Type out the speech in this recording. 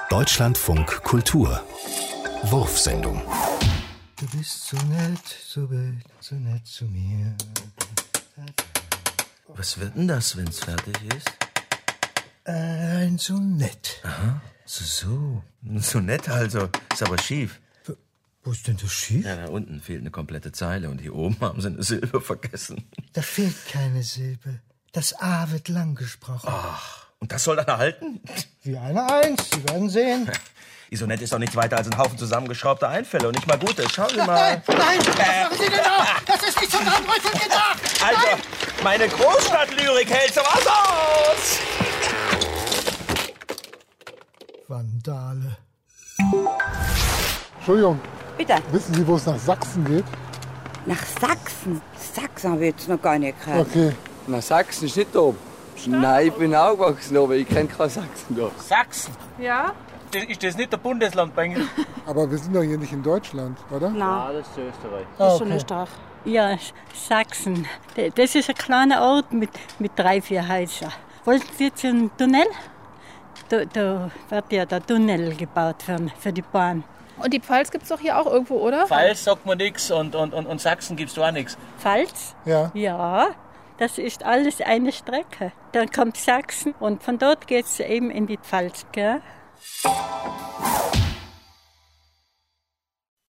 Deutschlandfunk Kultur Wurfsendung. Du bist so nett, so nett zu mir. Was wird denn das, wenn's fertig ist? Ein Sonett. Aha, so. So nett also. Ist aber schief. Wo ist denn das schief? Ja, da unten fehlt eine komplette Zeile und hier oben haben sie eine Silbe vergessen. Da fehlt keine Silbe. Das A wird lang gesprochen. Ach, und das soll dann halten? Wie eine Eins, Sie werden sehen. Die Sonett ist doch nichts weiter als ein Haufen zusammengeschraubter Einfälle und nicht mal gute. Schauen Sie mal. Nein, was machen Sie denn da? Das ist nicht zum Anrücken gedacht. Also, meine Großstadtlyrik hält sowas aus. Vandale. Entschuldigung, Bitte. wissen Sie, wo es nach Sachsen geht? Nach Sachsen? Sachsen habe ich jetzt noch gar nicht gehört. Okay. Na, Sachsen ist nicht oben. Nein, ich bin aufgewachsen, aber ich kenne kein Sachsen da. Sachsen? Ja? Ist das nicht der Bundesland bei Ihnen? Aber wir sind doch hier nicht in Deutschland, oder? Nein, das ist Österreich. das ist schon Österreich. Ja, Sachsen. Das ist ein kleiner Ort mit 3-4 Häusern. Wollten Sie jetzt einen Tunnel? Da wird ja der Tunnel gebaut für die Bahn. Und die Pfalz gibt's doch hier auch irgendwo, oder? Pfalz sagt man nichts und Sachsen gibt's da nichts. Pfalz? Ja. Ja, das ist alles eine Strecke. Dann kommt Sachsen und von dort geht's eben in die Pfalz, gell?